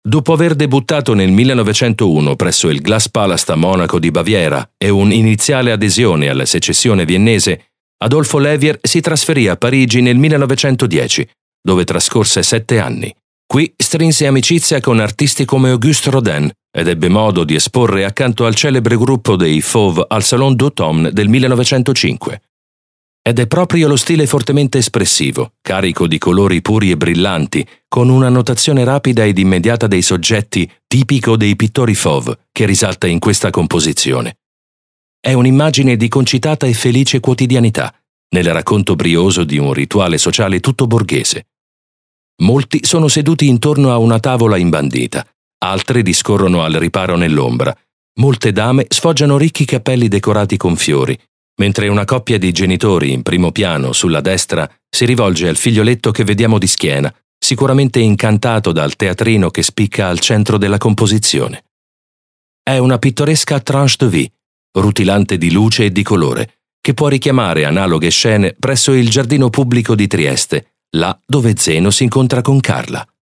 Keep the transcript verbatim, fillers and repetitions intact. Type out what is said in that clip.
Dopo aver debuttato nel millenovecentouno presso il Glaspalast a Monaco di Baviera e un'iniziale adesione alla secessione viennese, Adolfo Levier si trasferì a Parigi nel millenovecentodieci, dove trascorse sette anni. Qui strinse amicizia con artisti come Auguste Rodin ed ebbe modo di esporre accanto al celebre gruppo dei Fauves al Salon d'Automne del millenovecentocinque. Ed è proprio lo stile fortemente espressivo, carico di colori puri e brillanti, con una notazione rapida ed immediata dei soggetti tipico dei pittori Fauve, che risalta in questa composizione. È un'immagine di concitata e felice quotidianità, nel racconto brioso di un rituale sociale tutto borghese. Molti sono seduti intorno a una tavola imbandita, altre discorrono al riparo nell'ombra, molte dame sfoggiano ricchi cappelli decorati con fiori, mentre una coppia di genitori in primo piano sulla destra si rivolge al figlioletto che vediamo di schiena, sicuramente incantato dal teatrino che spicca al centro della composizione. È una pittoresca tranche de vie, rutilante di luce e di colore, che può richiamare analoghe scene presso il giardino pubblico di Trieste, là dove Zeno si incontra con Carla.